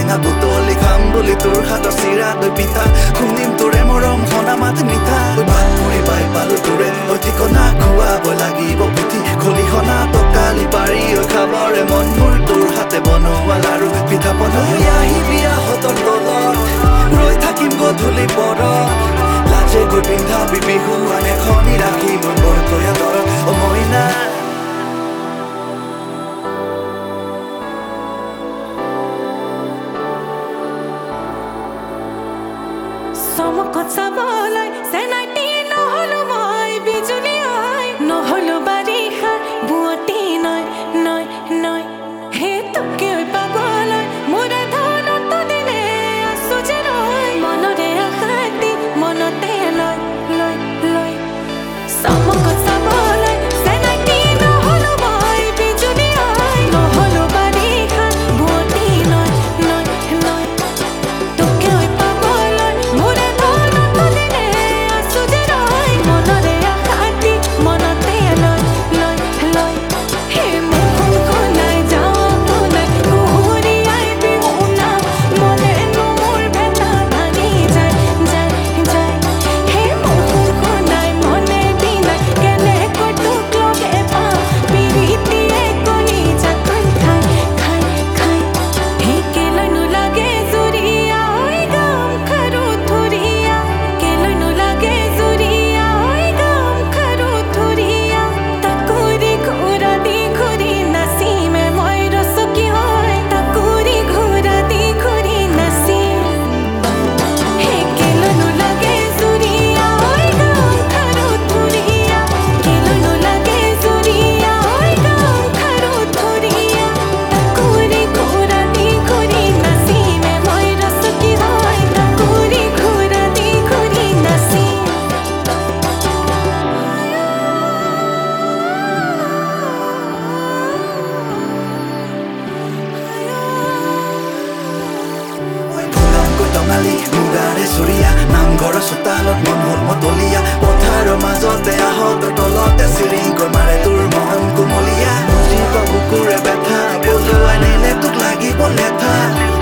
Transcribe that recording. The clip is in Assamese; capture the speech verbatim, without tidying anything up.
টেঙা বুটলি খাম বুলি তোৰ হাতৰ চিৰা দৈ পিঠা শুনিম তোৰে মৰম হনা মাত মিঠা ভাত মুড়ি পাই পালো তোৰে ঠিকনা খুৱাব লাগিব পুথি খলিহনা টকালি পাৰি খাবৰে মন মোৰ তোৰ হাতে বনোৱা লাৰু পিঠা পনা আহিবি আহঁতৰ তলত ৰৈ থাকিম গধূলি পৰত লাজে গৈ পিন্ধাবি বিহুৱান এখনি ৰাখি মোৰ বৰকৈয়া দৰত অ মইনা চমকত চাবলৈ চেনাইটি নহলো মই বিজুলী হয় নহলো বাৰিষা বুৱতী নয় নয় নয় হে তোকে পাবলৈ মোৰে ধনত দিনে আছো যে ৰৈ মনৰে আশাতি মনতে লয় লয় লয় চমকত চাবলৈ চেনাইটি নহলো মই বিজুলী হয় নহলো বাৰিষা বুৱতী নয় নয় নয় তোকে পাবলৈ মোৰে মুগাৰে চুৰিয়া নামঘৰৰ চোতালত মন হল মতলীয়া পথাৰৰ মাজতে আহঁতৰ তলতে চিৰিংকৈ মাৰে তোৰ মন কুমলীয়া বুজি বুকুৰে বেথা বজুৱাই নিলে তোক লাগিব লেঠা